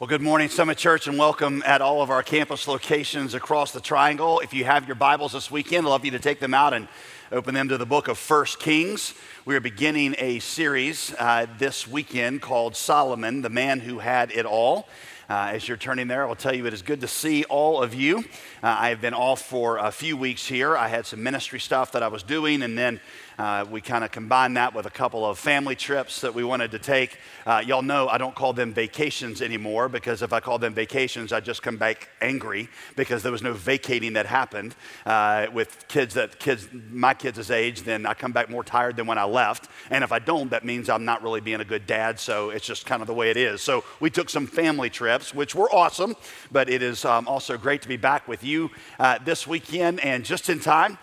Well, good morning, Summit Church, and welcome at all of our campus locations across the Triangle. If you have your Bibles this weekend, I'd love you to take them out and open them to the book of 1 Kings. We are beginning a series this weekend called Solomon, the Man Who Had It All. As you're turning there, I will tell you it is good to see all of you. I have been off for a few weeks here. I had some ministry stuff that I was doing, and then we kind of combined that with a couple of family trips that we wanted to take. Y'all know I don't call them vacations anymore, because if I call them vacations, I just come back angry because there was no vacating that happened with my kids' age. Then I come back more tired than when I left, and if I don't, that means I'm not really being a good dad. So it's just kind of the way it is. So we took some family trips, which were awesome, but it is also great to be back with you this weekend, and just in time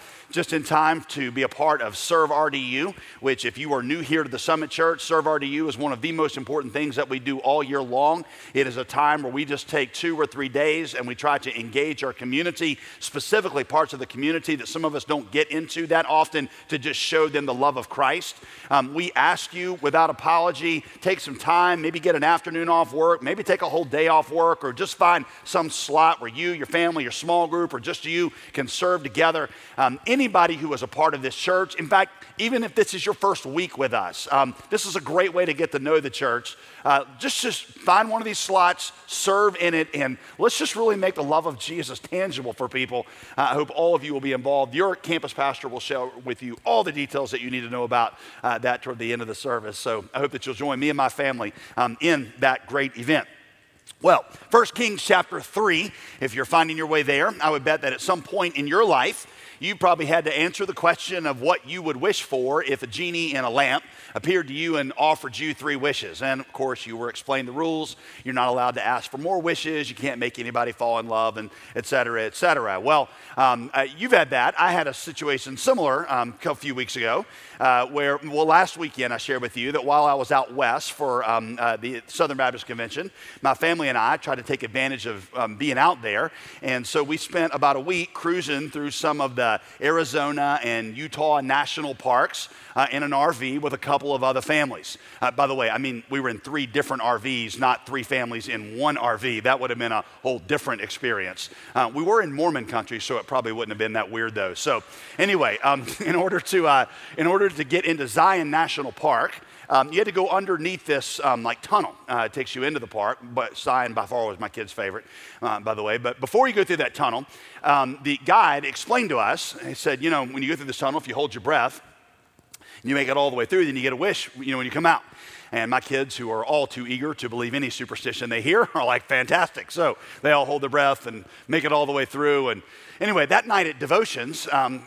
to be a part of Serve RDU, which if you are new here to the Summit Church, Serve RDU is one of the most important things that we do all year long. It is a time where we just take 2 or 3 days and we try to engage our community, specifically parts of the community that some of us don't get into that often, to just show them the love of Christ. We ask you without apology, take some time, maybe get an afternoon off work, maybe take a whole day off work, or just find some slot where you, your family, your small group, or just you can serve together. Anybody who is a part of this church, in fact, even if this is your first week with us, this is a great way to get to know the church. Just find one of these slots, serve in it, and let's just really make the love of Jesus tangible for people. I hope all of you will be involved. Your campus pastor will share with you all the details that you need to know about that toward the end of the service. So I hope that you'll join me and my family in that great event. Well, 1 Kings chapter 3, if you're finding your way there, I would bet that at some point in your life, you probably had to answer the question of what you would wish for if a genie in a lamp appeared to you and offered you 3 wishes. And of course, you were explained the rules. You're not allowed to ask for more wishes. You can't make anybody fall in love, and et cetera, et cetera. Well, you've had that. I had a situation similar a few weeks ago last weekend I shared with you that while I was out west for the Southern Baptist Convention, my family and I tried to take advantage of being out there. And so we spent about a week cruising through some of the Arizona and Utah national parks in an RV with a couple of other families. By the way, I mean, we were in 3 different RVs, not 3 families in one RV. That would have been a whole different experience. We were in Mormon country, so it probably wouldn't have been that weird though. So anyway, in order to get into Zion National Park, you had to go underneath this tunnel. It takes you into the park, but Zion by far was my kid's favorite, by the way. But before you go through that tunnel, the guide explained to us, he said, you know, when you go through this tunnel, if you hold your breath, and you make it all the way through, then you get a wish, you know, when you come out. And my kids, who are all too eager to believe any superstition they hear, are like, fantastic. So they all hold their breath and make it all the way through. And anyway, that night at devotions,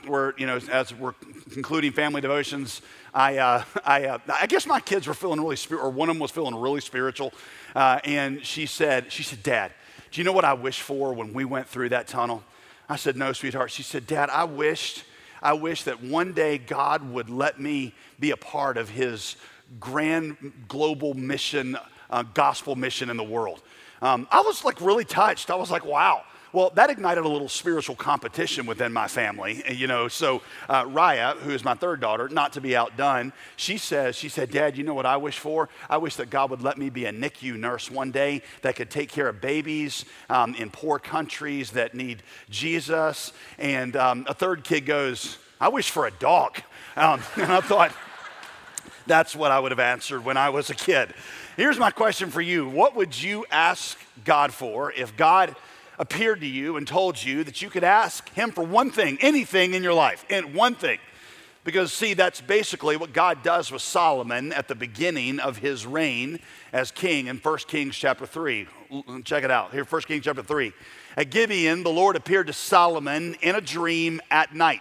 as we're concluding family devotions, I guess my kids were feeling really spiritual, or one of them was feeling really spiritual. And she said, Dad, do you know what I wished for when we went through that tunnel? I said, no, sweetheart. She said, Dad, I wish that one day God would let me be a part of his grand global mission, gospel mission in the world. I was like really touched. I was like, wow. Well, that ignited a little spiritual competition within my family, you know. So Raya, who is my 3rd daughter, not to be outdone, she said, Dad, you know what I wish for? I wish that God would let me be a NICU nurse one day that could take care of babies in poor countries that need Jesus. And a 3rd kid goes, I wish for a dog. And I thought, that's what I would have answered when I was a kid. Here's my question for you. What would you ask God for if God appeared to you and told you that you could ask him for one thing, anything in your life, and one thing? Because see, that's basically what God does with Solomon at the beginning of his reign as king in 1 Kings chapter 3. Check it out. Here, 1 Kings chapter 3. At Gibeon, the Lord appeared to Solomon in a dream at night.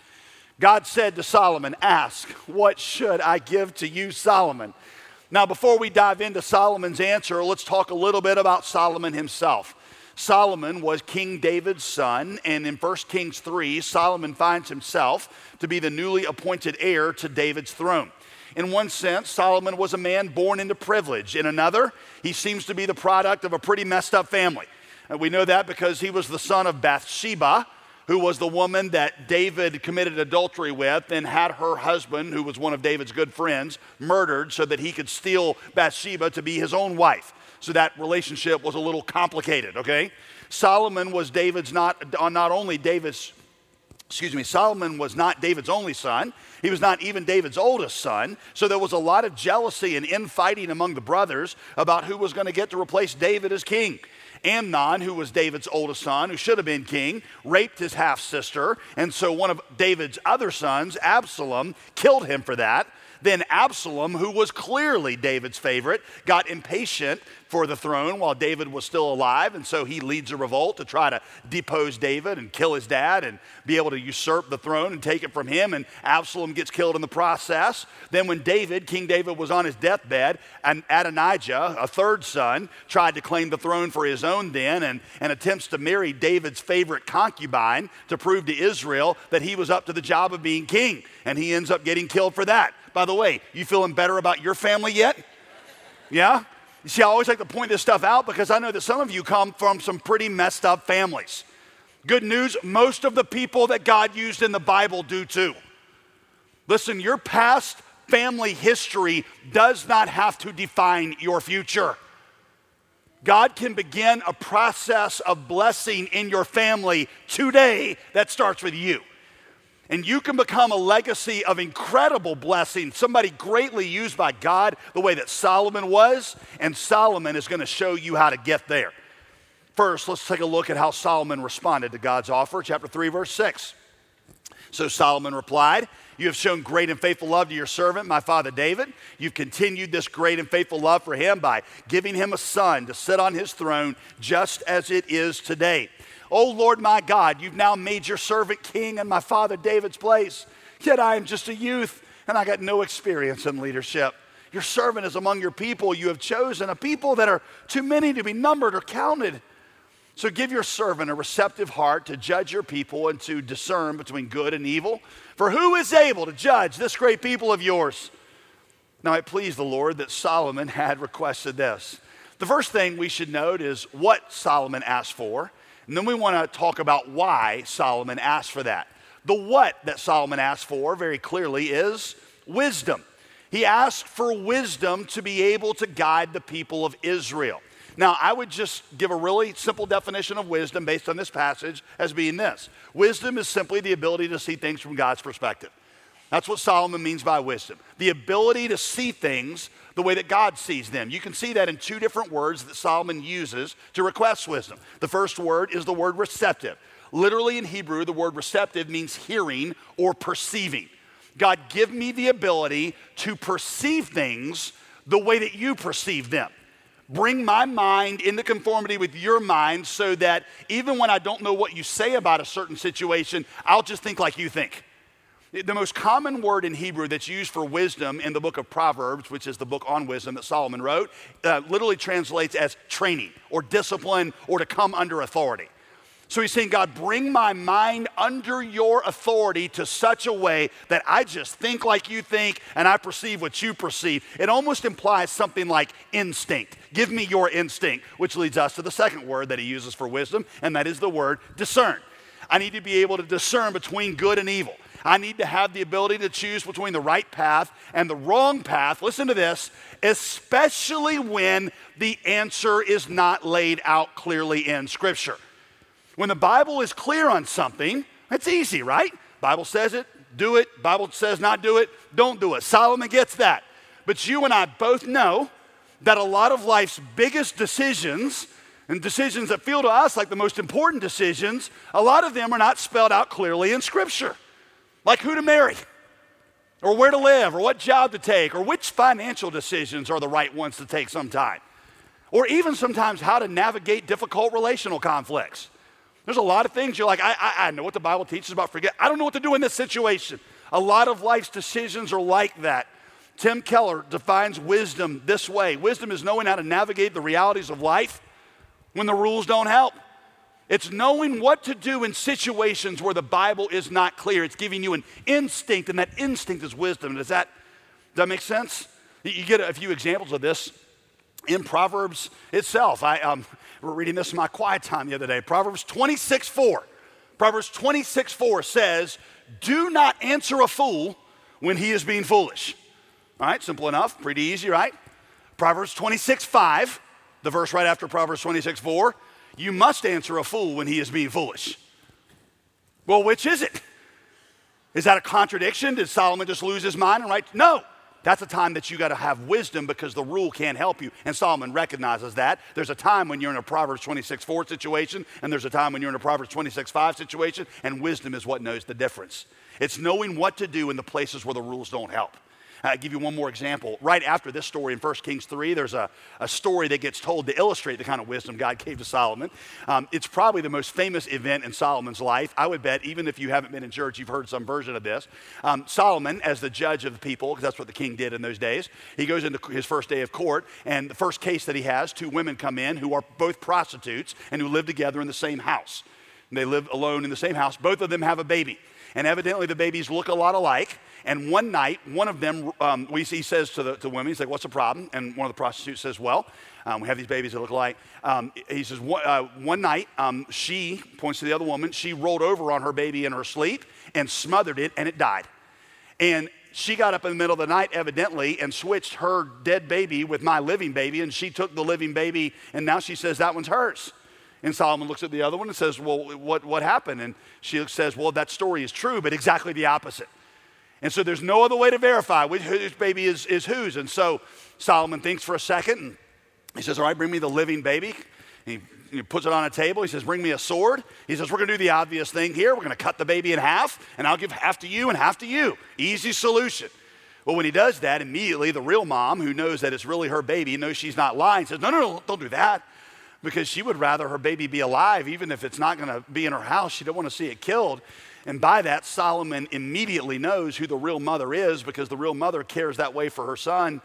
God said to Solomon, ask, what should I give to you, Solomon? Now, before we dive into Solomon's answer, let's talk a little bit about Solomon himself. Solomon was King David's son, and in 1 Kings 3, Solomon finds himself to be the newly appointed heir to David's throne. In one sense, Solomon was a man born into privilege. In another, he seems to be the product of a pretty messed up family. And we know that because he was the son of Bathsheba, who was the woman that David committed adultery with and had her husband, who was one of David's good friends, murdered so that he could steal Bathsheba to be his own wife. So that relationship was a little complicated, okay? Solomon was Solomon was not David's only son. He was not even David's oldest son. So there was a lot of jealousy and infighting among the brothers about who was going to get to replace David as king. Amnon, who was David's oldest son, who should have been king, raped his half-sister. And so one of David's other sons, Absalom, killed him for that. Then Absalom, who was clearly David's favorite, got impatient for the throne while David was still alive, and so he leads a revolt to try to depose David and kill his dad and be able to usurp the throne and take it from him, and Absalom gets killed in the process. Then when King David was on his deathbed, and Adonijah, a third son, tried to claim the throne for his own then and attempts to marry David's favorite concubine to prove to Israel that he was up to the job of being king, and he ends up getting killed for that. By the way, you feeling better about your family yet? Yeah? You see, I always like to point this stuff out because I know that some of you come from some pretty messed up families. Good news, most of the people that God used in the Bible do too. Listen, your past family history does not have to define your future. God can begin a process of blessing in your family today that starts with you. And you can become a legacy of incredible blessing, somebody greatly used by God the way that Solomon was, and Solomon is going to show you how to get there. First, let's take a look at how Solomon responded to God's offer. Chapter 3, verse 6. So Solomon replied, "You have shown great and faithful love to your servant, my father David. You've continued this great and faithful love for him by giving him a son to sit on his throne just as it is today. O Lord my God, you've now made your servant king in my father David's place. Yet I am just a youth, and I got no experience in leadership. Your servant is among your people. You have chosen a people that are too many to be numbered or counted. So give your servant a receptive heart to judge your people and to discern between good and evil. For who is able to judge this great people of yours?" Now it pleased the Lord that Solomon had requested this. The first thing we should note is what Solomon asked for. And then we want to talk about why Solomon asked for that. The what that Solomon asked for very clearly is wisdom. He asked for wisdom to be able to guide the people of Israel. Now, I would just give a really simple definition of wisdom based on this passage as being this. Wisdom is simply the ability to see things from God's perspective. That's what Solomon means by wisdom. The ability to see things the way that God sees them. You can see that in two different words that Solomon uses to request wisdom. The first word is the word receptive. Literally in Hebrew, the word receptive means hearing or perceiving. God, give me the ability to perceive things the way that you perceive them. Bring my mind into conformity with your mind so that even when I don't know what you say about a certain situation, I'll just think like you think. The most common word in Hebrew that's used for wisdom in the book of Proverbs, which is the book on wisdom that Solomon wrote, literally translates as training or discipline or to come under authority. So he's saying, God, bring my mind under your authority to such a way that I just think like you think and I perceive what you perceive. It almost implies something like instinct. Give me your instinct, which leads us to the second word that he uses for wisdom, and that is the word discern. I need to be able to discern between good and evil. I need to have the ability to choose between the right path and the wrong path. Listen to this, especially when the answer is not laid out clearly in Scripture. When the Bible is clear on something, it's easy, right? Bible says it, do it. Bible says not do it, don't do it. Solomon gets that. But you and I both know that a lot of life's biggest decisions and decisions that feel to us like the most important decisions, a lot of them are not spelled out clearly in Scripture. Like who to marry, or where to live, or what job to take, or which financial decisions are the right ones to take sometime. Or even sometimes how to navigate difficult relational conflicts. There's a lot of things you're like, I know what the Bible teaches about forget. I don't know what to do in this situation. A lot of life's decisions are like that. Tim Keller defines wisdom this way. Wisdom is knowing how to navigate the realities of life when the rules don't help. It's knowing what to do in situations where the Bible is not clear. It's giving you an instinct, and that instinct is wisdom. Does that make sense? You get a few examples of this in Proverbs itself. I were reading this in my quiet time the other day. Proverbs 26:4. Proverbs 26:4 says, "Do not answer a fool when he is being foolish." All right, simple enough, pretty easy, right? Proverbs 26:5. the verse right after Proverbs 26:4, you must answer a fool when he is being foolish. Well, which is it? Is that a contradiction? Did Solomon just lose his mind and write? No. That's a time that you got to have wisdom because the rule can't help you. And Solomon recognizes that. There's a time when you're in a Proverbs 26:4 situation, and there's a time when you're in a Proverbs 26:5 situation, and wisdom is what knows the difference. It's knowing what to do in the places where the rules don't help. I'll give you one more example. Right after this story in 1 Kings 3, there's a story that gets told to illustrate the kind of wisdom God gave to Solomon. It's probably the most famous event in Solomon's life. I would bet, even if you haven't been in church, you've heard some version of this. Solomon, as the judge of the people, because that's what the king did in those days, he goes into his first day of court, and the first case that he has, two women come in who are both prostitutes and who live together in the same house. And they live alone in the same house. Both of them have a baby. And evidently the babies look a lot alike. And one night, one of them, he says to the women, he's like, what's the problem? And one of the prostitutes says, well, we have these babies that look alike. He says, one night, she, points to the other woman, she rolled over on her baby in her sleep and smothered it, and it died. And she got up in the middle of the night, evidently, and switched her dead baby with my living baby, and she took the living baby, and now she says that one's hers. And Solomon looks at the other one and says, well, what happened? And she says, well, that story is true, but exactly the opposite. And so there's no other way to verify whose baby is whose. And so Solomon thinks for a second, and he says, all right, bring me the living baby. And he puts it on a table. He says, bring me a sword. He says, we're going to do the obvious thing here. We're going to cut the baby in half, and I'll give half to you and half to you. Easy solution. Well, when he does that, immediately the real mom, who knows that it's really her baby, knows she's not lying, says, no, don't do that. Because she would rather her baby be alive, even if it's not going to be in her house. She don't want to see it killed. And by that, Solomon immediately knows who the real mother is, because the real mother cares that way for her son,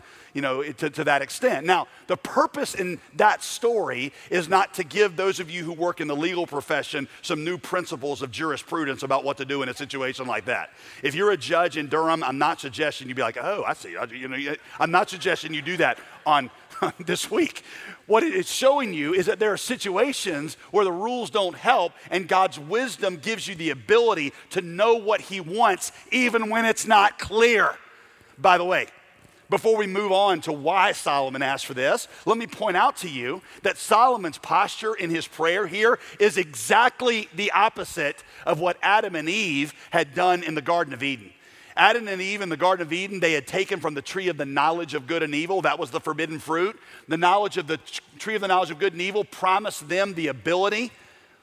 to that extent. Now, the purpose in that story is not to give those of you who work in the legal profession some new principles of jurisprudence about what to do in a situation like that. If you're a judge in Durham, I'm not suggesting you be like, oh, I see. I'm not suggesting you do that on this week. What it's showing you is that there are situations where the rules don't help, and God's wisdom gives you the ability to know what he wants even when it's not clear. By the way, before we move on to why Solomon asked for this, let me point out to you that Solomon's posture in his prayer here is exactly the opposite of what Adam and Eve had done in the Garden of Eden. Adam and Eve in the Garden of Eden, they had taken from the tree of the knowledge of good and evil. That was the forbidden fruit. The knowledge of the tree of the knowledge of good and evil promised them the ability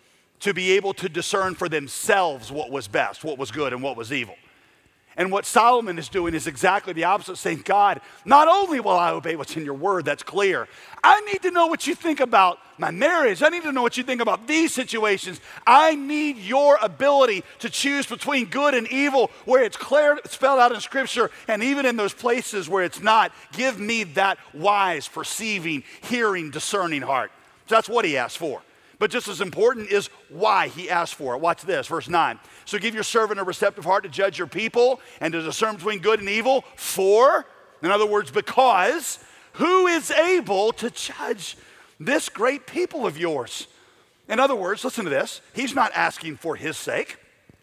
to be able to discern for themselves what was best, what was good, and what was evil. And what Solomon is doing is exactly the opposite, saying, God, not only will I obey what's in your word, that's clear. I need to know what you think about my marriage. I need to know what you think about these situations. I need your ability to choose between good and evil where it's clear, spelled out in Scripture, and even in those places where it's not. Give me that wise, perceiving, hearing, discerning heart. So that's what he asked for. But just as important is why he asked for it. Watch this, verse 9. So give your servant a receptive heart to judge your people and to discern between good and evil. For, in other words, because, who is able to judge this great people of yours? In other words, listen to this. He's not asking for his sake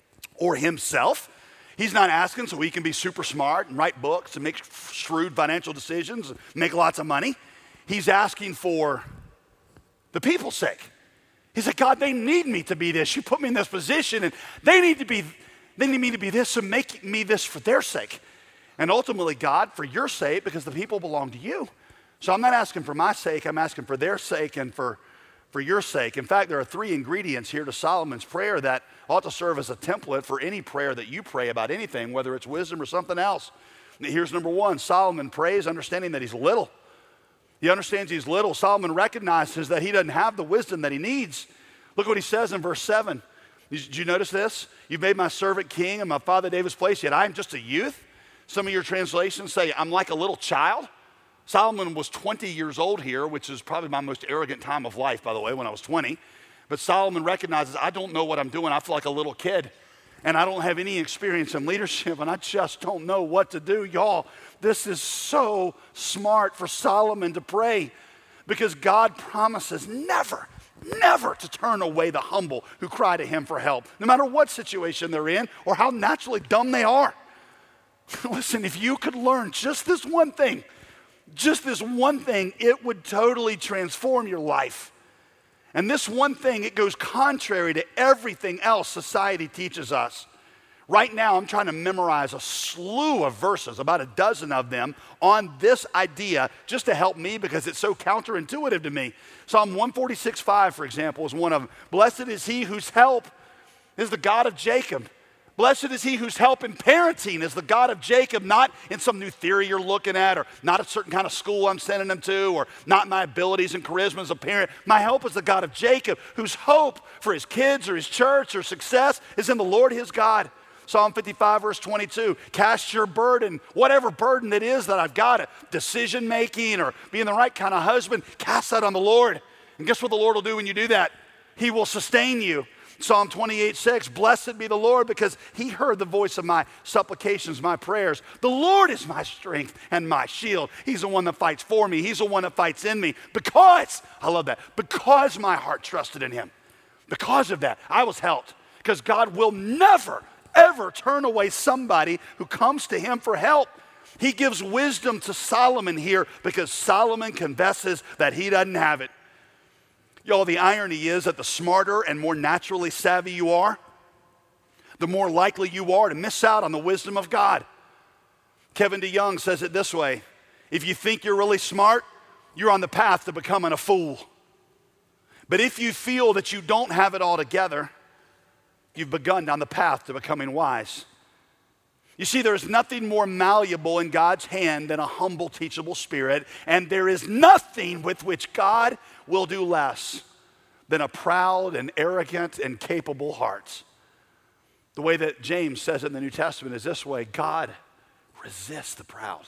or himself. He's not asking so he can be super smart and write books and make shrewd financial decisions and make lots of money. He's asking for the people's sake. He said, God, they need me to be this. You put me in this position, and they need me to be this, so make me this for their sake. And ultimately, God, for your sake, because the people belong to you. So I'm not asking for my sake, I'm asking for their sake and for your sake. In fact, there are 3 ingredients here to Solomon's prayer that ought to serve as a template for any prayer that you pray about anything, whether it's wisdom or something else. Here's number 1. Solomon prays understanding that he's little. He understands he's little. Solomon recognizes that he doesn't have the wisdom that he needs. Look what he says in verse 7. Did you notice this? You've made my servant king in my father David's place, yet I am just a youth. Some of your translations say I'm like a little child. Solomon was 20 years old here, which is probably my most arrogant time of life, by the way, when I was 20. But Solomon recognizes, I don't know what I'm doing. I feel like a little kid. And I don't have any experience in leadership, and I just don't know what to do. Y'all, this is so smart for Solomon to pray, because God promises never to turn away the humble who cry to him for help, no matter what situation they're in or how naturally dumb they are. Listen, if you could learn just this one thing, just this one thing, it would totally transform your life. And this one thing, it goes contrary to everything else society teaches us. Right now, I'm trying to memorize a slew of verses, about a dozen of them, on this idea just to help me because it's so counterintuitive to me. Psalm 146:5, for example, is one of them. Blessed is he whose help is the God of Jacob. Blessed is he whose help in parenting is the God of Jacob, not in some new theory you're looking at, or not a certain kind of school I'm sending them to, or not my abilities and charisma as a parent. My help is the God of Jacob, whose hope for his kids or his church or success is in the Lord his God. Psalm 55, verse 22, cast your burden, whatever burden it is that I've got, decision making or being the right kind of husband, cast that on the Lord. And guess what the Lord will do when you do that? He will sustain you. Psalm 28:6, blessed be the Lord because he heard the voice of my supplications, my prayers. The Lord is my strength and my shield. He's the one that fights for me. He's the one that fights in me because, I love that, because my heart trusted in him. Because of that, I was helped because God will never, ever turn away somebody who comes to him for help. He gives wisdom to Solomon here because Solomon confesses that he doesn't have it. Y'all, the irony is that the smarter and more naturally savvy you are, the more likely you are to miss out on the wisdom of God. Kevin DeYoung says it this way: if you think you're really smart, you're on the path to becoming a fool. But if you feel that you don't have it all together, you've begun down the path to becoming wise. You see, there's nothing more malleable in God's hand than a humble, teachable spirit, and there is nothing with which God will do less than a proud and arrogant and capable heart. The way that James says it in the New Testament is this way: God resists the proud.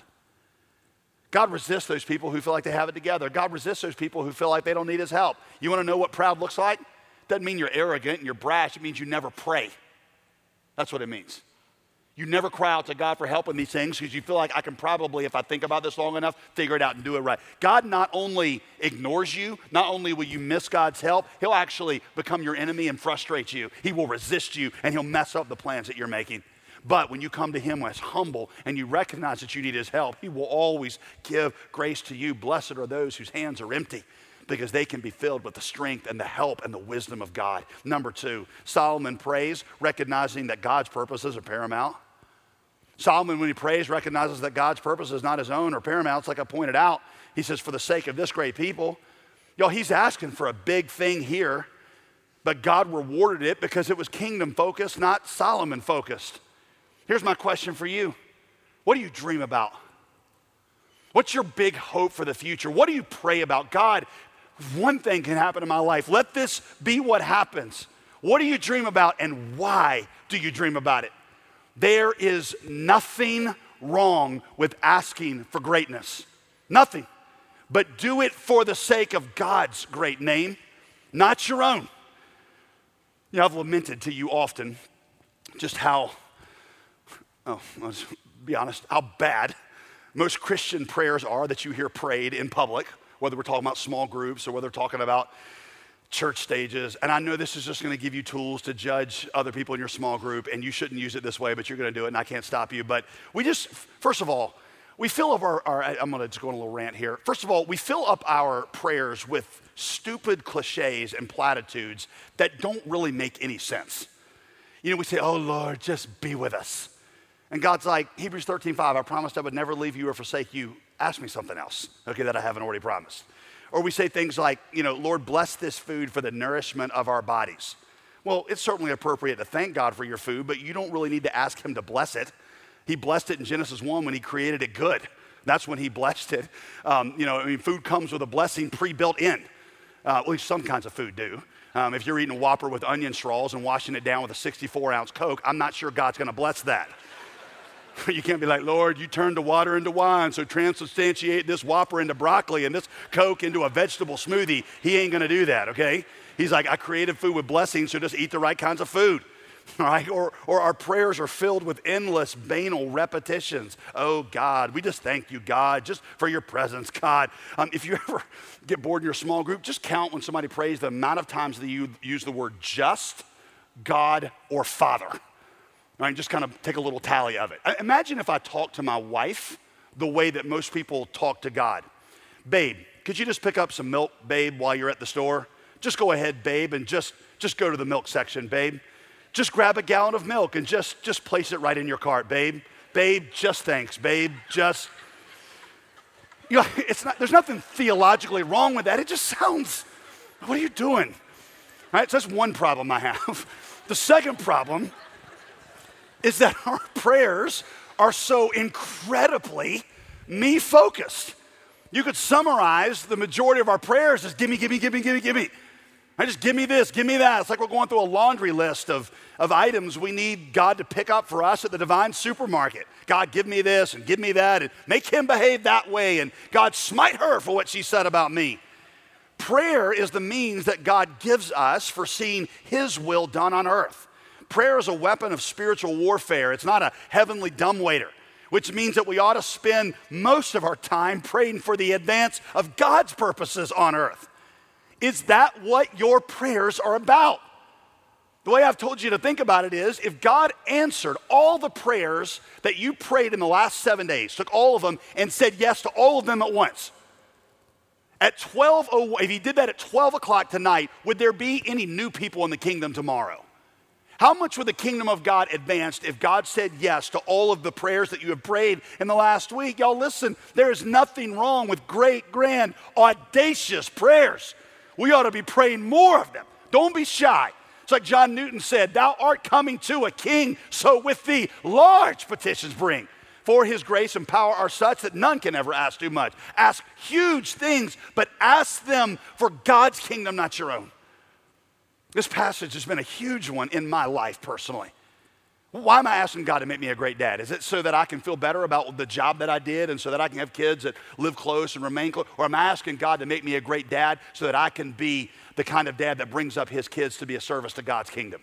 God resists those people who feel like they have it together. God resists those people who feel like they don't need his help. You want to know what proud looks like? Doesn't mean you're arrogant and you're brash. It means you never pray. That's what it means. You never cry out to God for help in these things because you feel like I can probably, if I think about this long enough, figure it out and do it right. God not only ignores you, not only will you miss God's help, he'll actually become your enemy and frustrate you. He will resist you and he'll mess up the plans that you're making. But when you come to him as humble and you recognize that you need his help, he will always give grace to you. Blessed are those whose hands are empty, because they can be filled with the strength and the help and the wisdom of God. Number two, Solomon prays recognizing that God's purposes are paramount. Solomon, when he prays, recognizes that God's purpose is not his own or paramount. It's like I pointed out. He says, for the sake of this great people. Y'all, he's asking for a big thing here, but God rewarded it because it was kingdom focused, not Solomon focused. Here's my question for you. What do you dream about? What's your big hope for the future? What do you pray about? God, one thing can happen in my life. Let this be what happens. What do you dream about and why do you dream about it? There is nothing wrong with asking for greatness. Nothing. But do it for the sake of God's great name, not your own. You know, I've lamented to you often just how, let's be honest, how bad most Christian prayers are that you hear prayed in public, whether we're talking about small groups or whether we're talking about church stages. And I know this is just going to give you tools to judge other people in your small group, and you shouldn't use it this way, but you're going to do it, and I can't stop you. But we just, first of all, we fill up I'm going to just go on a little rant here. First of all, we fill up our prayers with stupid cliches and platitudes that don't really make any sense. You know, we say, oh Lord, just be with us. And God's like, Hebrews 13:5, I promised I would never leave you or forsake you. Ask me something else, okay, that I haven't already promised. Or we say things like, you know, Lord, bless this food for the nourishment of our bodies. Well, it's certainly appropriate to thank God for your food, but you don't really need to ask him to bless it. He blessed it in Genesis 1 when he created it good. That's when he blessed it. Food comes with a blessing pre-built in. At least some kinds of food do. If you're eating a Whopper with onion straws and washing it down with a 64-ounce Coke, I'm not sure God's going to bless that. You can't be like, Lord, you turned the water into wine, so transubstantiate this Whopper into broccoli and this Coke into a vegetable smoothie. He ain't going to do that, okay? He's like, I created food with blessings, so just eat the right kinds of food. All right? Or our prayers are filled with endless banal repetitions. Oh, God, we just thank you, God, just for your presence, God. If you ever get bored in your small group, just count when somebody prays the amount of times that you use the word just, God, or Father. Right, just kind of take a little tally of it. Imagine if I talked to my wife the way that most people talk to God. Babe, could you just pick up some milk, babe, while you're at the store? Just go ahead, babe, and just go to the milk section, babe. Just grab a gallon of milk and just place it right in your cart, babe. Babe, just thanks, babe, just. You know, there's nothing theologically wrong with that. It just sounds, what are you doing? All right, so that's one problem I have. The second problem is that our prayers are so incredibly me-focused. You could summarize the majority of our prayers as gimme, gimme, gimme, gimme, gimme. Just give me this, give me that. It's like we're going through a laundry list of items we need God to pick up for us at the Divine Supermarket. God, give me this and give me that and make him behave that way, and God, smite her for what she said about me. Prayer is the means that God gives us for seeing his will done on earth. Prayer is a weapon of spiritual warfare. It's not a heavenly dumbwaiter, which means that we ought to spend most of our time praying for the advance of God's purposes on earth. Is that what your prayers are about? The way I've told you to think about it is, if God answered all the prayers that you prayed in the last 7 days, took all of them and said yes to all of them at once, at 12:01, if he did that at 12 o'clock tonight, would there be any new people in the kingdom tomorrow? How much would the kingdom of God advance if God said yes to all of the prayers that you have prayed in the last week? Y'all listen, there is nothing wrong with great, grand, audacious prayers. We ought to be praying more of them. Don't be shy. It's like John Newton said, thou art coming to a king, so with thee large petitions bring. For his grace and power are such that none can ever ask too much. Ask huge things, but ask them for God's kingdom, not your own. This passage has been a huge one in my life personally. Why am I asking God to make me a great dad? Is it so that I can feel better about the job that I did and so that I can have kids that live close and remain close? Or am I asking God to make me a great dad so that I can be the kind of dad that brings up his kids to be a service to God's kingdom?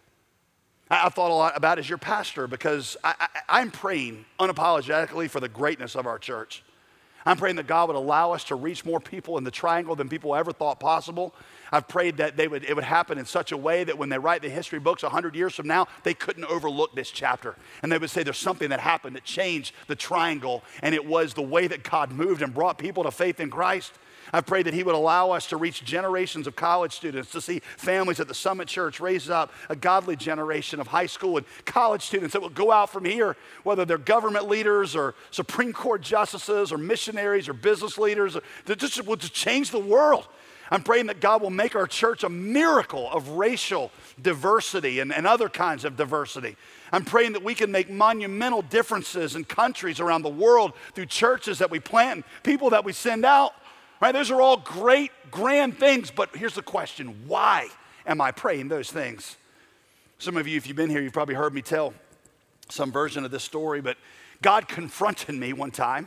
I've thought a lot about it as your pastor because I'm praying unapologetically for the greatness of our church. I'm praying that God would allow us to reach more people in the triangle than people ever thought possible. I've prayed that it would happen in such a way that when they write the history books 100 years from now, they couldn't overlook this chapter. And they would say there's something that happened that changed the triangle, and it was the way that God moved and brought people to faith in Christ. I've prayed that he would allow us to reach generations of college students, to see families at the Summit Church raise up a godly generation of high school and college students that will go out from here, whether they're government leaders or Supreme Court justices or missionaries or business leaders, that just will change the world. I'm praying that God will make our church a miracle of racial diversity and other kinds of diversity. I'm praying that we can make monumental differences in countries around the world through churches that we plant and people that we send out. Right? Those are all great, grand things, but here's the question. Why am I praying those things? Some of you, if you've been here, you've probably heard me tell some version of this story, but God confronted me one time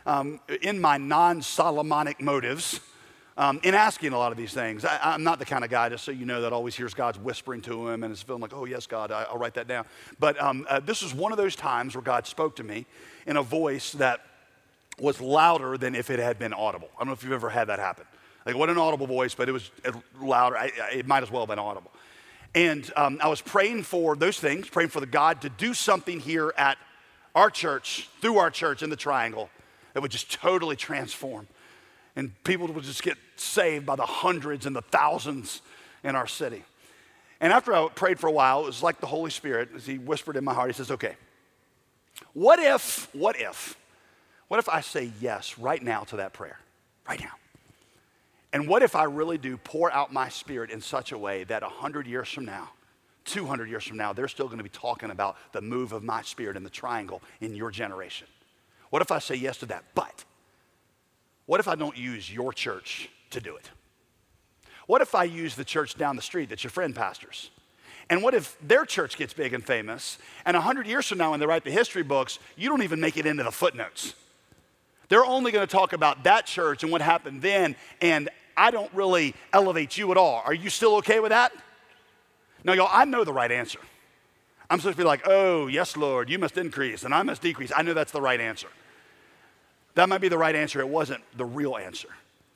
in my non-Solomonic motives in asking a lot of these things. I'm not the kind of guy, just so you know, that always hears God's whispering to him and is feeling like, oh, yes, God, I'll write that down. But this was one of those times where God spoke to me in a voice that was louder than if it had been audible. I don't know if you've ever had that happen. Like, what an audible voice, but it was louder. It might as well have been audible. And I was praying for those things, praying for the God to do something here at our church, through our church in the Triangle, that would just totally transform. And people would just get saved by the hundreds and the thousands in our city. And after I prayed for a while, it was like the Holy Spirit, as he whispered in my heart, he says, okay, what if I say yes right now to that prayer? Right now. And what if I really do pour out my spirit in such a way that 100 years from now, 200 years from now, they're still going to be talking about the move of my spirit in the Triangle in your generation? What if I say yes to that? But what if I don't use your church to do it? What if I use the church down the street that your friend pastors? And what if their church gets big and famous, and 100 years from now when they write the history books, you don't even make it into the footnotes? They're only going to talk about that church and what happened then, and I don't really elevate you at all. Are you still okay with that? No, y'all, I know the right answer. I'm supposed to be like, oh, yes, Lord, you must increase and I must decrease. I know that's the right answer. That might be the right answer. It wasn't the real answer.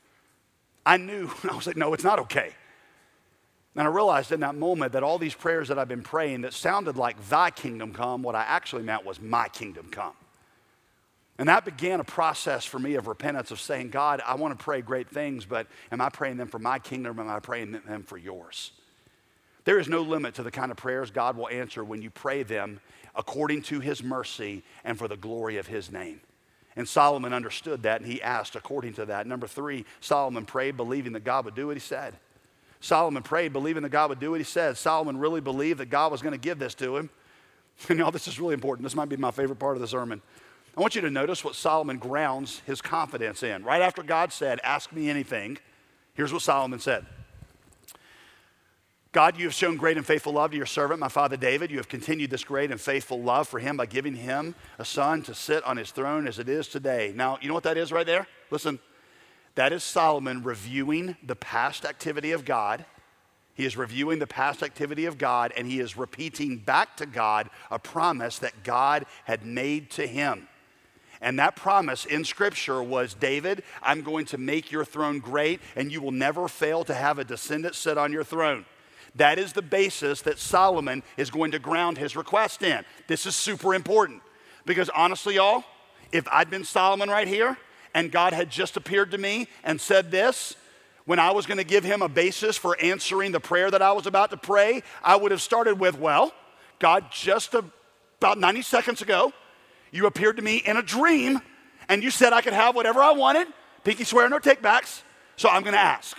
I knew, I was like, no, it's not okay. And I realized in that moment that all these prayers that I've been praying that sounded like thy kingdom come, what I actually meant was my kingdom come. And that began a process for me of repentance, of saying, God, I want to pray great things, but am I praying them for my kingdom, or am I praying them for yours? There is no limit to the kind of prayers God will answer when you pray them according to his mercy and for the glory of his name. And Solomon understood that, and he asked according to that. Number 3, Solomon prayed believing that God would do what he said. Solomon prayed believing that God would do what he said. Solomon really believed that God was going to give this to him. You know, this is really important. This might be my favorite part of the sermon. I want you to notice what Solomon grounds his confidence in. Right after God said, ask me anything, here's what Solomon said. God, you have shown great and faithful love to your servant, my father David. You have continued this great and faithful love for him by giving him a son to sit on his throne as it is today. Now, you know what that is right there? Listen, that is Solomon reviewing the past activity of God. He is reviewing the past activity of God, and he is repeating back to God a promise that God had made to him. And that promise in Scripture was, David, I'm going to make your throne great, and you will never fail to have a descendant sit on your throne. That is the basis that Solomon is going to ground his request in. This is super important because honestly, y'all, if I'd been Solomon right here and God had just appeared to me and said this, when I was going to give him a basis for answering the prayer that I was about to pray, I would have started with, well, God, just about 90 seconds ago, you appeared to me in a dream and you said I could have whatever I wanted, pinky swear, no takebacks, so I'm going to ask.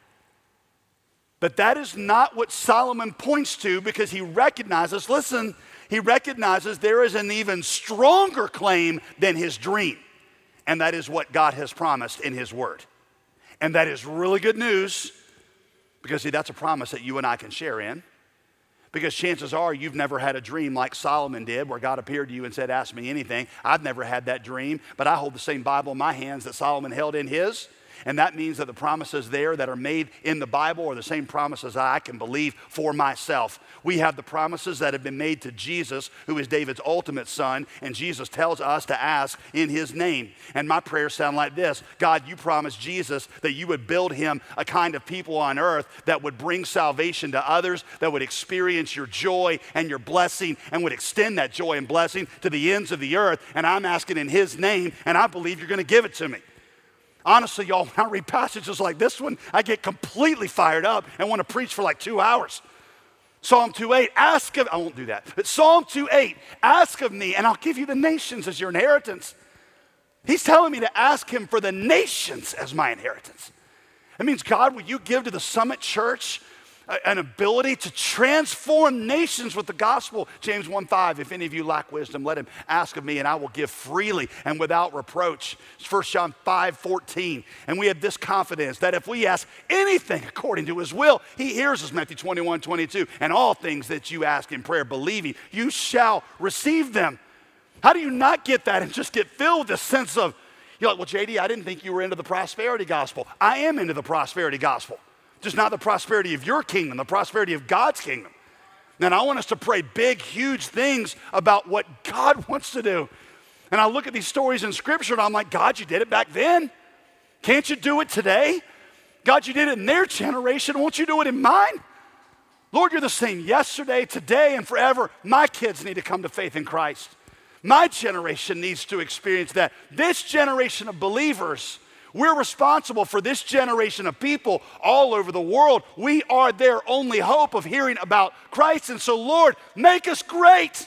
But that is not what Solomon points to because he recognizes, listen, he recognizes there is an even stronger claim than his dream. And that is what God has promised in his word. And that is really good news because see, that's a promise that you and I can share in. Because chances are you've never had a dream like Solomon did where God appeared to you and said, ask me anything. I've never had that dream, but I hold the same Bible in my hands that Solomon held in his. And that means that the promises there that are made in the Bible are the same promises I can believe for myself. We have the promises that have been made to Jesus, who is David's ultimate son, and Jesus tells us to ask in his name. And my prayers sound like this. God, you promised Jesus that you would build him a kind of people on earth that would bring salvation to others, that would experience your joy and your blessing and would extend that joy and blessing to the ends of the earth. And I'm asking in his name, and I believe you're going to give it to me. Honestly, y'all, when I read passages like this one, I get completely fired up and want to preach for like 2 hours. Psalm 2:8, ask of, I won't do that, but Psalm 2:8, ask of me and I'll give you the nations as your inheritance. He's telling me to ask him for the nations as my inheritance. That means, God, will you give to the Summit Church an ability to transform nations with the gospel? James 1:5, if any of you lack wisdom, let him ask of me and I will give freely and without reproach. 1 John 5:14, and we have this confidence that if we ask anything according to his will, he hears us. Matthew 21:22, and all things that you ask in prayer, believing, you shall receive them. How do you not get that and just get filled with this sense of, you're like, well, JD, I didn't think you were into the prosperity gospel. I am into the prosperity gospel. Just not the prosperity of your kingdom, the prosperity of God's kingdom. And I want us to pray big, huge things about what God wants to do. And I look at these stories in Scripture and I'm like, God, you did it back then. Can't you do it today? God, you did it in their generation. Won't you do it in mine? Lord, you're the same yesterday, today, and forever. My kids need to come to faith in Christ. My generation needs to experience that. This generation of believers, we're responsible for this generation of people all over the world. We are their only hope of hearing about Christ. And so, Lord, make us great.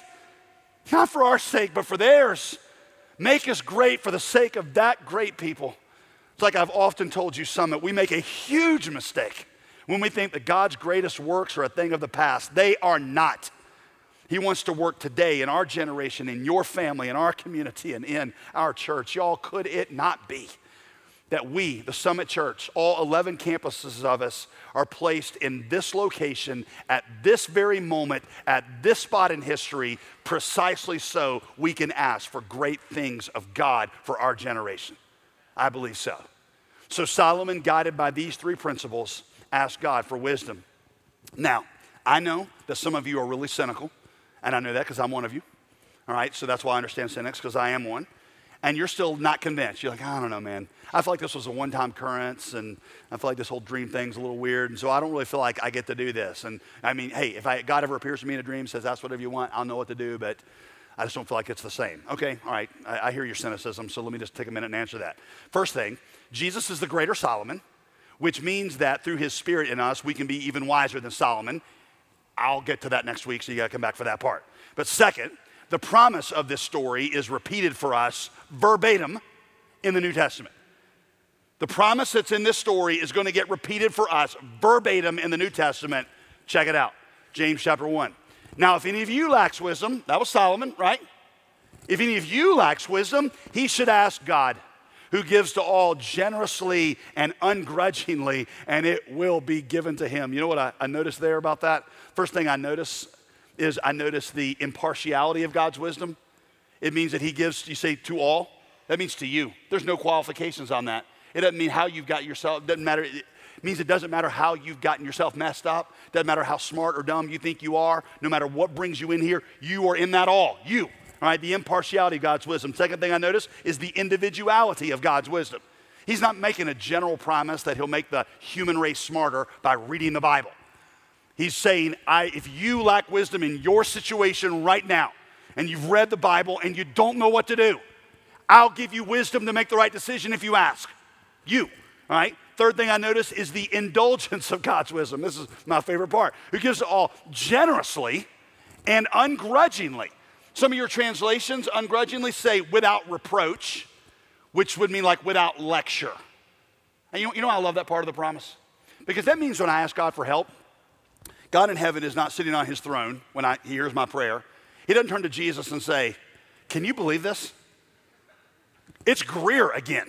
Not for our sake, but for theirs. Make us great for the sake of that great people. It's like I've often told you, Summit, we make a huge mistake when we think that God's greatest works are a thing of the past. They are not. He wants to work today in our generation, in your family, in our community, and in our church. Y'all, could it not be that we, the Summit Church, all 11 campuses of us, are placed in this location at this very moment, at this spot in history, precisely so we can ask for great things of God for our generation? I believe so. So Solomon, guided by these 3 principles, asked God for wisdom. Now, I know that some of you are really cynical, and I know that because I'm one of you. All right, so that's why I understand cynics, because I am one. And you're still not convinced. You're like, I don't know, man. I feel like this was a one-time occurrence, and I feel like this whole dream thing's a little weird, and so I don't really feel like I get to do this. And I mean, hey, if God ever appears to me in a dream and says, ask whatever you want, I'll know what to do, but I just don't feel like it's the same. Okay, all right, I hear your cynicism, so let me just take a minute and answer that. First thing, Jesus is the greater Solomon, which means that through his Spirit in us, we can be even wiser than Solomon. I'll get to that next week, so you gotta come back for that part. But second, the promise of this story is repeated for us verbatim in the New Testament. The promise that's in this story is gonna get repeated for us verbatim in the New Testament. Check it out, James chapter 1. Now, if any of you lacks wisdom, that was Solomon, right? If any of you lacks wisdom, he should ask God, who gives to all generously and ungrudgingly, and it will be given to him. You know what I noticed there about that? First thing I notice is I notice the impartiality of God's wisdom. It means that he gives, you say, to all. That means to you. There's no qualifications on that. It doesn't mean how you've got yourself, it doesn't matter. It means it doesn't matter how you've gotten yourself messed up. Doesn't matter how smart or dumb you think you are. No matter what brings you in here, you are in that all. You. All right, the impartiality of God's wisdom. Second thing I notice is the individuality of God's wisdom. He's not making a general promise that he'll make the human race smarter by reading the Bible. He's saying, if you lack wisdom in your situation right now, and you've read the Bible and you don't know what to do, I'll give you wisdom to make the right decision if you ask. You, all right? Third thing I notice is the indulgence of God's wisdom. This is my favorite part. Who gives to all generously and ungrudgingly. Some of your translations, ungrudgingly, say without reproach, which would mean like without lecture. And you know I love that part of the promise? Because that means when I ask God for help, God in heaven is not sitting on his throne when he hears my prayer. He doesn't turn to Jesus and say, can you believe this? It's Greer again.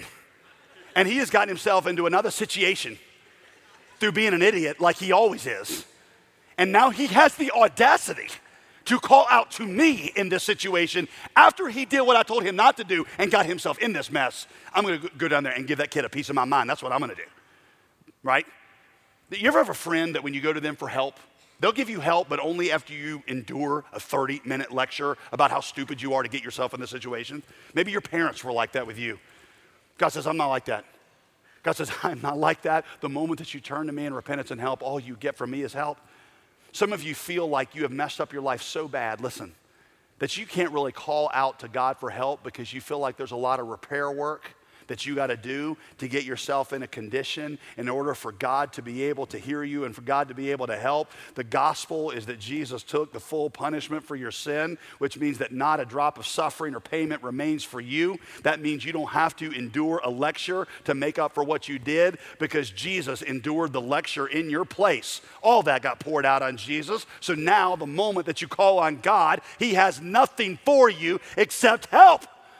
And he has gotten himself into another situation through being an idiot like he always is. And now he has the audacity to call out to me in this situation after he did what I told him not to do and got himself in this mess. I'm gonna go down there and give that kid a piece of my mind. That's what I'm gonna do, right? You ever have a friend that when you go to them for help, they'll give you help, but only after you endure a 30-minute lecture about how stupid you are to get yourself in this situation? Maybe your parents were like that with you. God says, I'm not like that. God says, I'm not like that. The moment that you turn to me in repentance and help, all you get from me is help. Some of you feel like you have messed up your life so bad, listen, that you can't really call out to God for help because you feel like there's a lot of repair work that you got to do to get yourself in a condition in order for God to be able to hear you and for God to be able to help. The gospel is that Jesus took the full punishment for your sin, which means that not a drop of suffering or payment remains for you. That means you don't have to endure a lecture to make up for what you did because Jesus endured the lecture in your place. All that got poured out on Jesus. So now the moment that you call on God, he has nothing for you except help.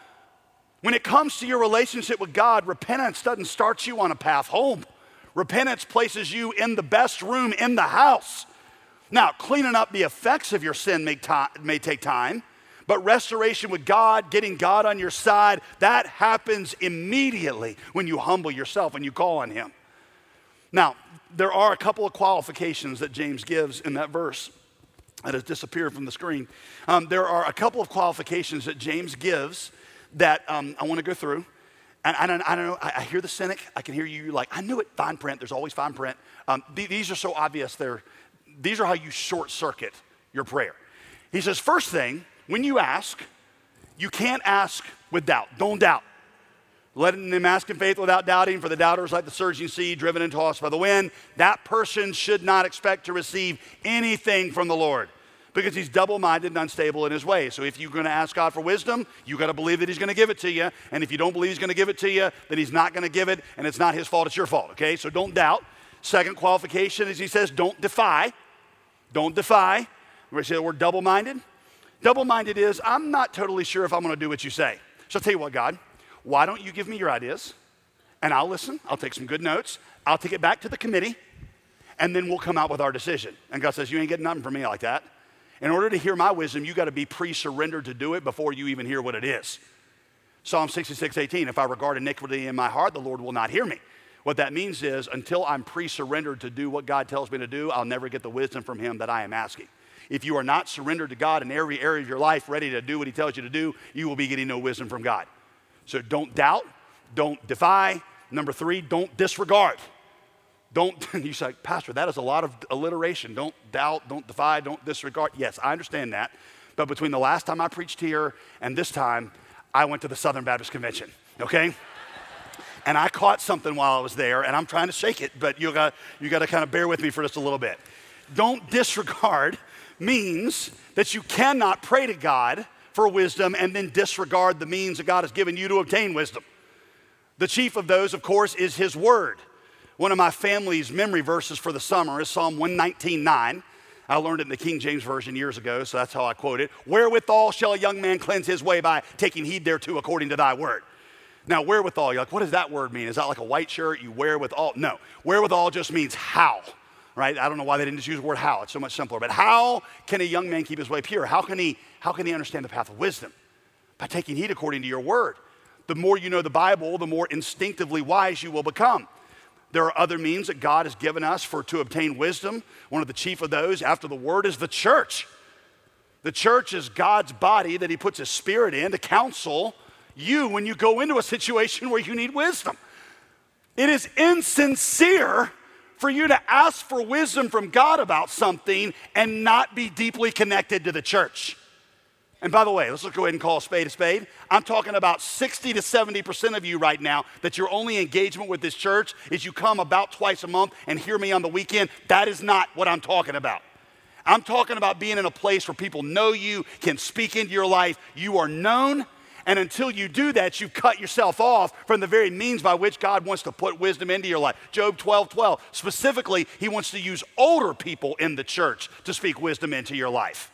When it comes to your relationship with God, repentance doesn't start you on a path home. Repentance places you in the best room in the house. Now, cleaning up the effects of your sin may take time, but restoration with God, getting God on your side, that happens immediately when you humble yourself and you call on him. Now, there are a couple of qualifications that James gives in that verse that has disappeared from the screen. There are a couple of qualifications that James gives that I want to go through. And I don't know, I hear the cynic. I can hear you like, I knew it, fine print. There's always fine print. These are so obvious. These are how you short circuit your prayer. He says, first thing, when you ask, you can't ask with doubt. Don't doubt. Letting them ask in faith without doubting, for the doubter is like the surging sea, driven and tossed by the wind. That person should not expect to receive anything from the Lord, because he's double-minded and unstable in his ways. So if you're gonna ask God for wisdom, you gotta believe that he's gonna give it to you. And if you don't believe he's gonna give it to you, then he's not gonna give it, and it's not his fault, it's your fault, okay? So don't doubt. Second qualification is he says, don't defy. Don't defy. We say the word double-minded. Double-minded is, I'm not totally sure if I'm gonna do what you say. So I'll tell you what, God, why don't you give me your ideas, and I'll listen, I'll take some good notes, I'll take it back to the committee, and then we'll come out with our decision. And God says, you ain't getting nothing from me like that. In order to hear my wisdom, you got to be pre-surrendered to do it before you even hear what it is. Psalm 66:18, if I regard iniquity in my heart, the Lord will not hear me. What that means is until I'm pre-surrendered to do what God tells me to do, I'll never get the wisdom from him that I am asking. If you are not surrendered to God in every area of your life, ready to do what he tells you to do, you will be getting no wisdom from God. So don't doubt, don't defy. Number 3, don't disregard. You say, Pastor, that is a lot of alliteration. Don't doubt, don't defy, don't disregard. Yes, I understand that. But between the last time I preached here and this time, I went to the Southern Baptist Convention, okay? And I caught something while I was there, and I'm trying to shake it, but you got to kind of bear with me for just a little bit. Don't disregard means that you cannot pray to God for wisdom and then disregard the means that God has given you to obtain wisdom. The chief of those, of course, is his word. One of my family's memory verses for the summer is Psalm 119:9. I learned it in the King James Version years ago, so that's how I quote it. Wherewithal shall a young man cleanse his way? By taking heed thereto according to thy word. Now, wherewithal, you're like, what does that word mean? Is that like a white shirt you wear with all? No, wherewithal just means how, right? I don't know why they didn't just use the word how. It's so much simpler. But how can a young man keep his way pure? How can he understand the path of wisdom? By taking heed according to your word. The more you know the Bible, the more instinctively wise you will become. There are other means that God has given us to obtain wisdom. One of the chief of those, after the word, is the church. The church is God's body that he puts his spirit in to counsel you when you go into a situation where you need wisdom. It is insincere for you to ask for wisdom from God about something and not be deeply connected to the church. And by the way, let's go ahead and call a spade a spade. I'm talking about 60 to 70% of you right now that your only engagement with this church is you come about twice a month and hear me on the weekend. That is not what I'm talking about. I'm talking about being in a place where people know you, can speak into your life. You are known, and until you do that, you cut yourself off from the very means by which God wants to put wisdom into your life. Job 12:12, specifically, he wants to use older people in the church to speak wisdom into your life.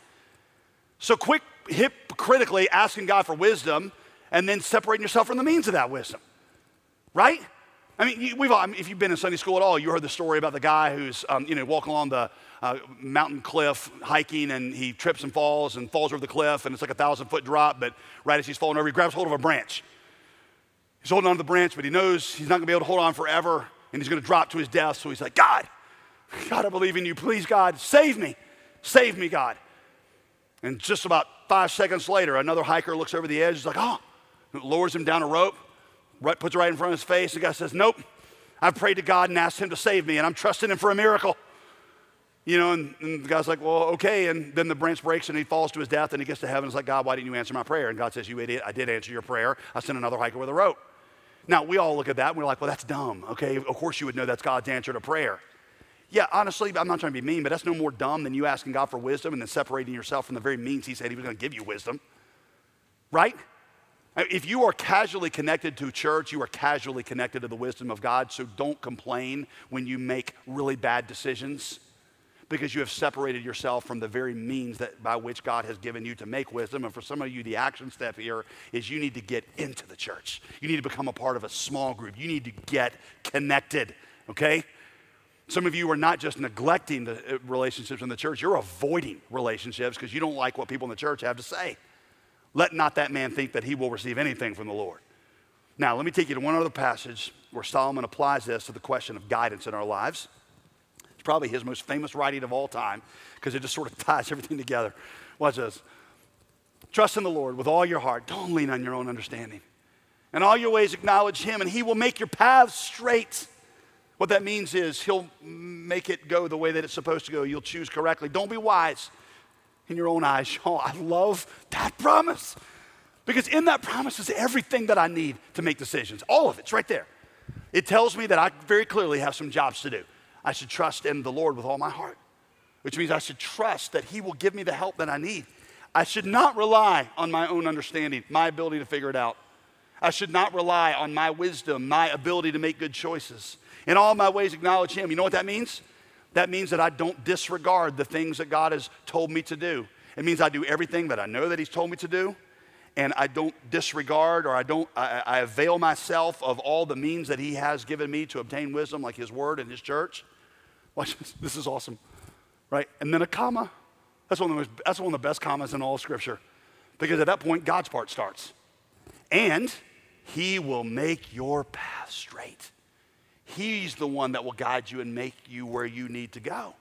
So quit hypocritically asking God for wisdom and then separating yourself from the means of that wisdom, right? I mean, if you've been in Sunday school at all, you heard the story about the guy who's walking along the mountain cliff hiking, and he trips and falls over the cliff, and it's like a 1,000-foot drop, but right as he's falling over, he grabs hold of a branch. He's holding on to the branch, but he knows he's not gonna be able to hold on forever, and he's gonna drop to his death, so he's like, God, I believe in you. Please, God, save me, God. And just about 5 seconds later, another hiker looks over the edge. He's like, lowers him down a rope, puts it right in front of his face. The guy says, nope, I've prayed to God and asked him to save me, and I'm trusting him for a miracle. And the guy's like, well, okay. And then the branch breaks, and he falls to his death, and he gets to heaven. It's like, God, why didn't you answer my prayer? And God says, you idiot, I did answer your prayer. I sent another hiker with a rope. Now, we all look at that, and we're like, well, that's dumb. Okay, of course you would know that's God's answer to prayer. Yeah, honestly, I'm not trying to be mean, but that's no more dumb than you asking God for wisdom and then separating yourself from the very means he said he was going to give you wisdom, right? If you are casually connected to church, you are casually connected to the wisdom of God, so don't complain when you make really bad decisions because you have separated yourself from the very means by which God has given you to make wisdom. And for some of you, the action step here is you need to get into the church. You need to become a part of a small group. You need to get connected, okay? Some of you are not just neglecting the relationships in the church, you're avoiding relationships because you don't like what people in the church have to say. Let not that man think that he will receive anything from the Lord. Now, let me take you to one other passage where Solomon applies this to the question of guidance in our lives. It's probably his most famous writing of all time because it just sort of ties everything together. Watch this. Trust in the Lord with all your heart. Don't lean on your own understanding. In all your ways acknowledge him, and he will make your paths straight. What that means is he'll make it go the way that it's supposed to go. You'll choose correctly. Don't be wise in your own eyes. Oh, I love that promise because in that promise is everything that I need to make decisions. All of it's right there. It tells me that I very clearly have some jobs to do. I should trust in the Lord with all my heart, which means I should trust that he will give me the help that I need. I should not rely on my own understanding, my ability to figure it out. I should not rely on my wisdom, my ability to make good choices. In all my ways, acknowledge him. You know what that means? That means that I don't disregard the things that God has told me to do. It means I do everything that I know that he's told me to do, and I don't disregard or I avail myself of all the means that he has given me to obtain wisdom, like his word and his church. Watch this. This is awesome, right? And then a comma. That's one of the best commas in all of Scripture, because at that point, God's part starts. And he will make your path straight. He's the one that will guide you and make you where you need to go.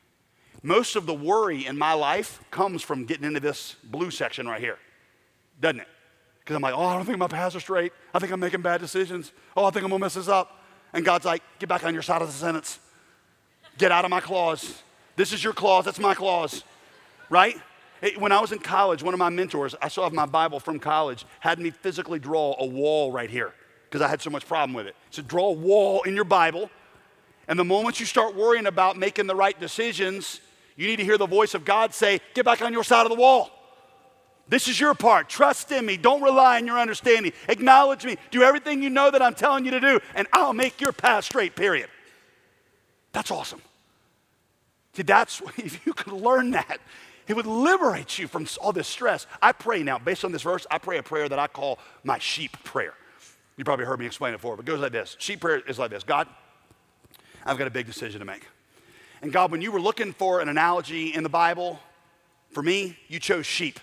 Most of the worry in my life comes from getting into this blue section right here, doesn't it? Because I'm like, I don't think my paths are straight. I think I'm making bad decisions. I think I'm going to mess this up. And God's like, get back on your side of the sentence. Get out of my clause. This is your clause. That's my clause, right? When I was in college, one of my mentors, I still have my Bible from college, had me physically draw a wall right here because I had so much problem with it. So draw a wall in your Bible, and the moment you start worrying about making the right decisions, you need to hear the voice of God say, get back on your side of the wall. This is your part. Trust in me. Don't rely on your understanding. Acknowledge me. Do everything you know that I'm telling you to do, and I'll make your path straight, period. That's awesome. See, if you could learn that, it would liberate you from all this stress. I pray now, based on this verse, I pray a prayer that I call my sheep prayer. You probably heard me explain it before, but it goes like this. Sheep prayer is like this. God, I've got a big decision to make. And God, when you were looking for an analogy in the Bible, for me, you chose sheep,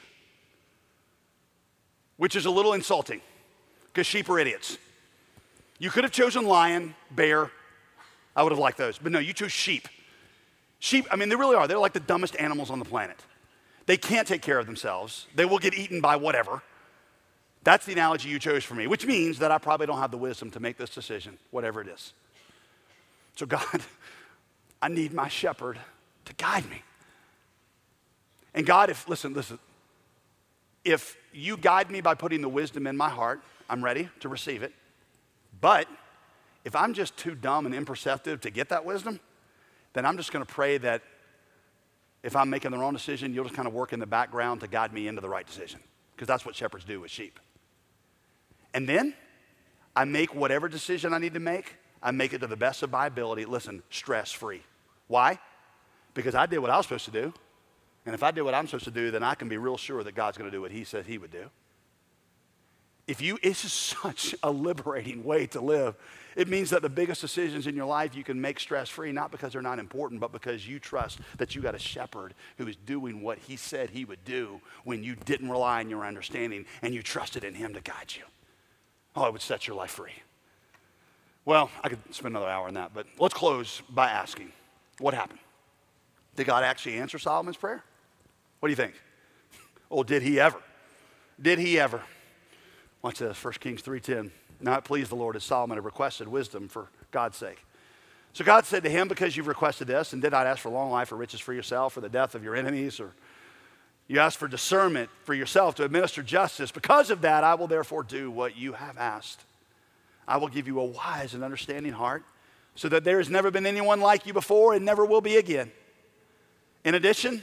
which is a little insulting because sheep are idiots. You could have chosen lion, bear. I would have liked those, but no, you chose sheep. Sheep, I mean, they really are. They're like the dumbest animals on the planet. They can't take care of themselves. They will get eaten by whatever. That's the analogy you chose for me, which means that I probably don't have the wisdom to make this decision, whatever it is. So God, I need my shepherd to guide me. And God, listen, if you guide me by putting the wisdom in my heart, I'm ready to receive it. But if I'm just too dumb and imperceptive to get that wisdom, then I'm just going to pray that if I'm making the wrong decision, you'll just kind of work in the background to guide me into the right decision, because that's what shepherds do with sheep. And then I make whatever decision I need to make, I make it to the best of my ability, listen, stress-free. Why? Because I did what I was supposed to do, and if I did what I'm supposed to do, then I can be real sure that God's going to do what he said he would do. It's just such a liberating way to live. It means that the biggest decisions in your life you can make stress-free, not because they're not important, but because you trust that you got a shepherd who is doing what he said he would do when you didn't rely on your understanding and you trusted in him to guide you. Oh, it would set your life free. Well, I could spend another hour on that, but let's close by asking, what happened? Did God actually answer Solomon's prayer? What do you think? Oh, did he ever? Did he ever? Watch this, 1 Kings 3:10. Now it pleased the Lord as Solomon had requested wisdom for God's sake. So God said to him, because you've requested this and did not ask for long life or riches for yourself or the death of your enemies, or you asked for discernment for yourself to administer justice, because of that I will therefore do what you have asked. I will give you a wise and understanding heart so that there has never been anyone like you before and never will be again. In addition,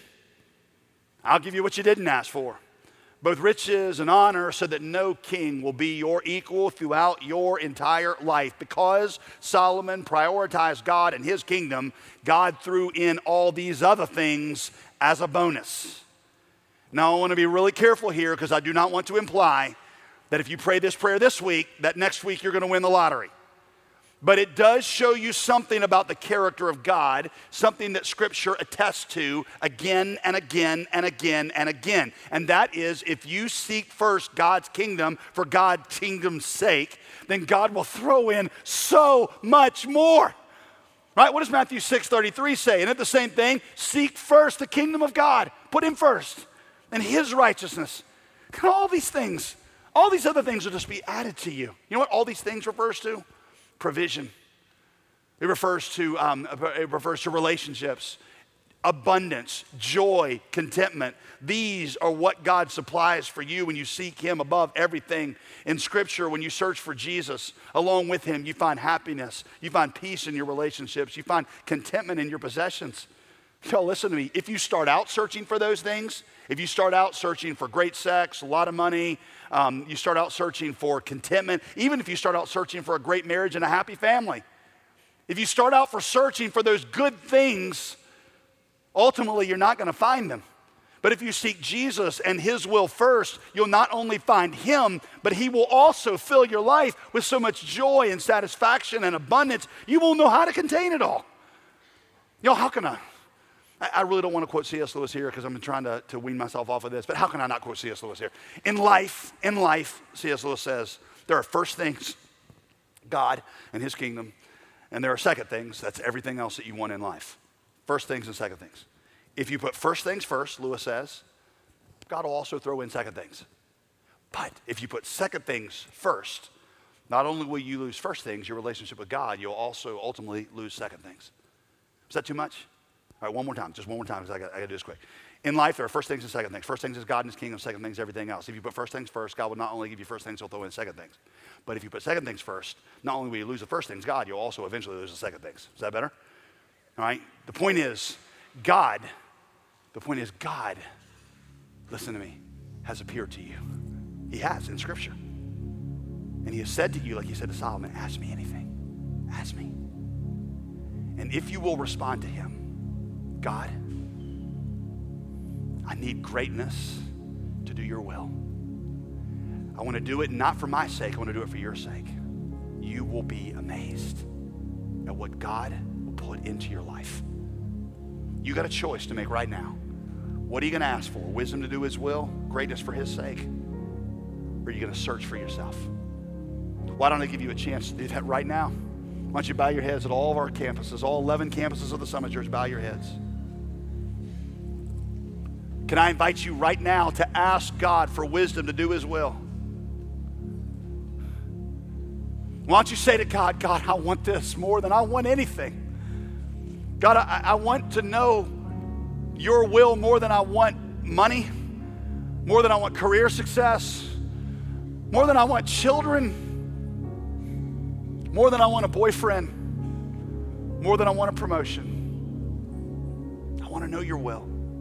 I'll give you what you didn't ask for, both riches and honor, so that no king will be your equal throughout your entire life. Because Solomon prioritized God and his kingdom, God threw in all these other things as a bonus. Now, I want to be really careful here because I do not want to imply that if you pray this prayer this week, that next week you're going to win the lottery. But it does show you something about the character of God, something that Scripture attests to again and again and again and again. And that is, if you seek first God's kingdom for God's kingdom's sake, then God will throw in so much more. Right? What does Matthew 6:33 say? And it's the same thing. Seek first the kingdom of God. Put him first and his righteousness. And all these things, all these other things will just be added to you. You know what all these things refers to? Provision. It refers to relationships, abundance, joy, contentment. These are what God supplies for you when you seek him above everything. In Scripture, when you search for Jesus, along with him, you find happiness. You find peace in your relationships. You find contentment in your possessions. Y'all, listen to me. If you start out searching for those things, if you start out searching for great sex, a lot of money, you start out searching for contentment, even if you start out searching for a great marriage and a happy family, if you start out for searching for those good things, ultimately you're not going to find them. But if you seek Jesus and his will first, you'll not only find him, but he will also fill your life with so much joy and satisfaction and abundance, you won't know how to contain it all. You know, how can I really don't want to quote C.S. Lewis here because I'm trying to wean myself off of this, but how can I not quote C.S. Lewis here? In life, C.S. Lewis says, there are first things, God and his kingdom, and there are second things, that's everything else that you want in life. First things and second things. If you put first things first, Lewis says, God will also throw in second things. But if you put second things first, not only will you lose first things, your relationship with God, you'll also ultimately lose second things. Is that too much? All right, one more time, just one more time, because I got to do this quick. In life, there are first things and second things. First things is God and his kingdom, second things everything else. If you put first things first, God will not only give you first things, he'll throw in second things. But if you put second things first, not only will you lose the first things, God, you'll also eventually lose the second things. Is that better? All right? The point is, God, listen to me, has appeared to you. He has in Scripture. And he has said to you, like he said to Solomon, ask me anything. Ask me. And if you will respond to him, God, I need greatness to do your will. I want to do it not for my sake, I want to do it for your sake. You will be amazed at what God will put into your life. You got a choice to make right now. What are you going to ask for? Wisdom to do his will? Greatness for his sake? Or are you going to search for yourself? Why don't I give you a chance to do that right now? Why don't you bow your heads at all of our campuses, all 11 campuses of the Summit Church, bow your heads. Can I invite you right now to ask God for wisdom to do his will? Why don't you say to God, God, I want this more than I want anything. God, I want to know your will more than I want money, more than I want career success, more than I want children, more than I want a boyfriend, more than I want a promotion. I want to know your will.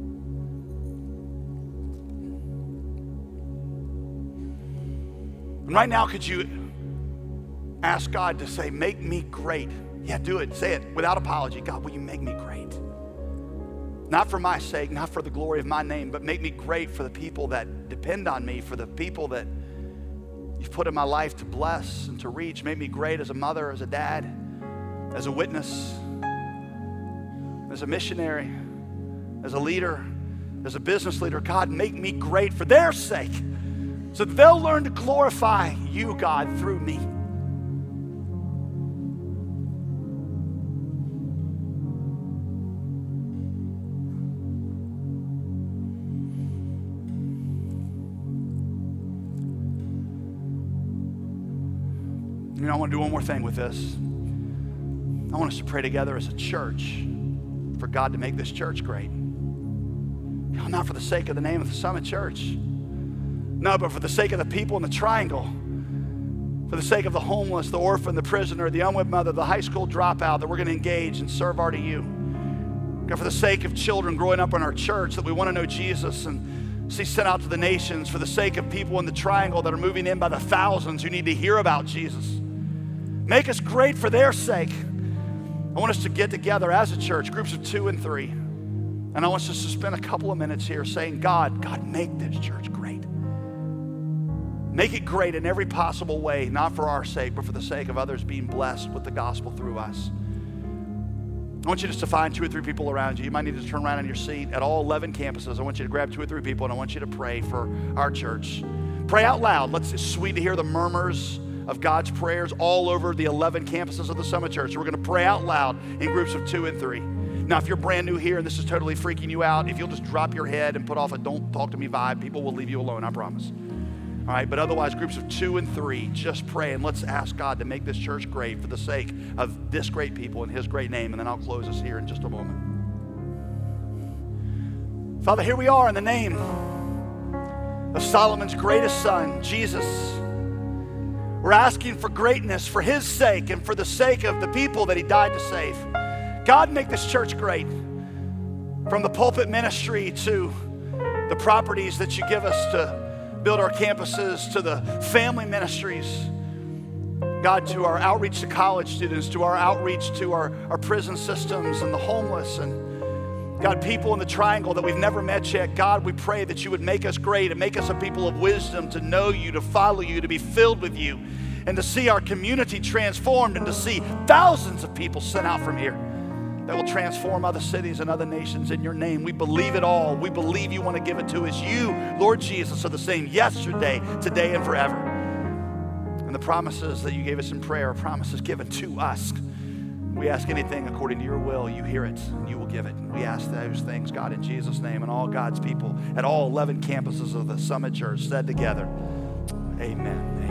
And right now, could you ask God to say, make me great? Yeah, do it. Say it without apology. God, will you make me great? Not for my sake, not for the glory of my name, but make me great for the people that depend on me, for the people that you've put in my life to bless and to reach. Make me great as a mother, as a dad, as a witness, as a missionary, as a leader, as a business leader. God, make me great for their sake, so that they'll learn to glorify you, God, through me. You know, I want to do one more thing with this. I want us to pray together as a church for God to make this church great. Not for the sake of the name of the Summit Church. No, but for the sake of the people in the Triangle. For the sake of the homeless, the orphan, the prisoner, the unwed mother, the high school dropout that we're going to engage and serve our to you. God, for the sake of children growing up in our church that we want to know Jesus and see sent out to the nations. For the sake of people in the Triangle that are moving in by the thousands who need to hear about Jesus. Make us great for their sake. I want us to get together as a church, groups of 2 and 3. And I want us to spend a couple of minutes here saying, God, make this church great. Make it great in every possible way, not for our sake, but for the sake of others being blessed with the gospel through us. I want you just to find 2 or 3 people around you. You might need to turn around on your seat at all 11 campuses. I want you to grab 2 or 3 people, and I want you to pray for our church. Pray out loud. It's sweet to hear the murmurs of God's prayers all over the 11 campuses of the Summit Church. We're going to pray out loud in groups of 2 and 3. Now, if you're brand new here and this is totally freaking you out, if you'll just drop your head and put off a don't talk to me vibe, people will leave you alone, I promise. All right, but otherwise, groups of 2 and 3, just pray and let's ask God to make this church great for the sake of this great people in his great name. And then I'll close us here in just a moment. Father, here we are in the name of Solomon's greatest son, Jesus. We're asking for greatness for his sake and for the sake of the people that he died to save. God, make this church great. From the pulpit ministry to the properties that you give us to build our campuses, to the family ministries. God, to our outreach to college students, to our outreach to our prison systems and the homeless, and God, people in the Triangle that we've never met yet. God, we pray that you would make us great and make us a people of wisdom to know you, to follow you, to be filled with you, and to see our community transformed and to see thousands of people sent out from here that will transform other cities and other nations in your name. We believe it all. We believe you want to give it to us. You, Lord Jesus, are the same yesterday, today, and forever. And the promises that you gave us in prayer are promises given to us. We ask anything according to your will, you hear it, and you will give it. We ask those things, God, in Jesus' name, and all God's people at all 11 campuses of the Summit Church said together, amen.